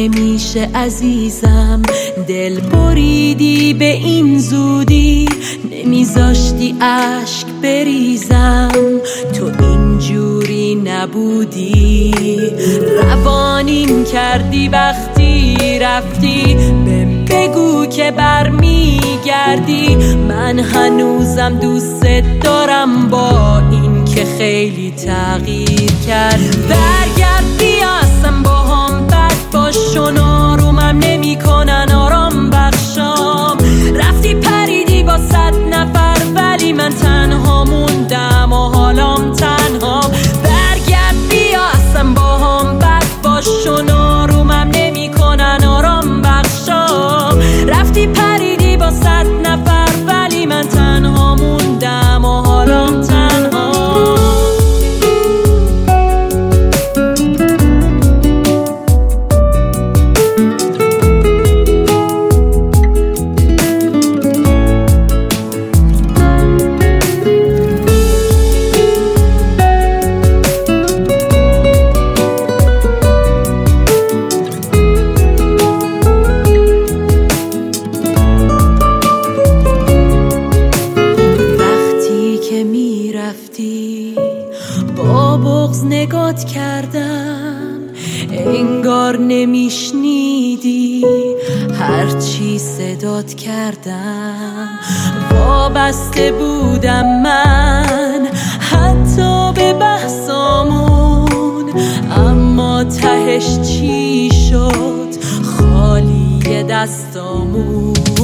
نمیشه عزیزم، دل بریدی به این زودی، نمیذاشتی اشک بریزم، تو اینجوری نبودی، روانیم کردی وقتی رفتی، بگو که برمیگردی، من هنوزم دوست دارم با این که خیلی تغییر کرد. برگرد بیا اصلا با هم بد باشون، آرومم نمی کنن آرام بخشام، رفتی پریدی با 100 نفر ولی من تنها موندم و حالام تنها. برگرد بیا اصلا با هم بد باشون، آرومم نمی کنن آرام بخشام، رفتی پریدی با 100 نفر ولی من تنها موندم و حالام تنها. با بغض نگات کردم، انگار نمیشنیدی هرچی صدات کردم، وابسته بودم من حتی به بحثامون، اما تهش چی شد؟ خالی دستامون.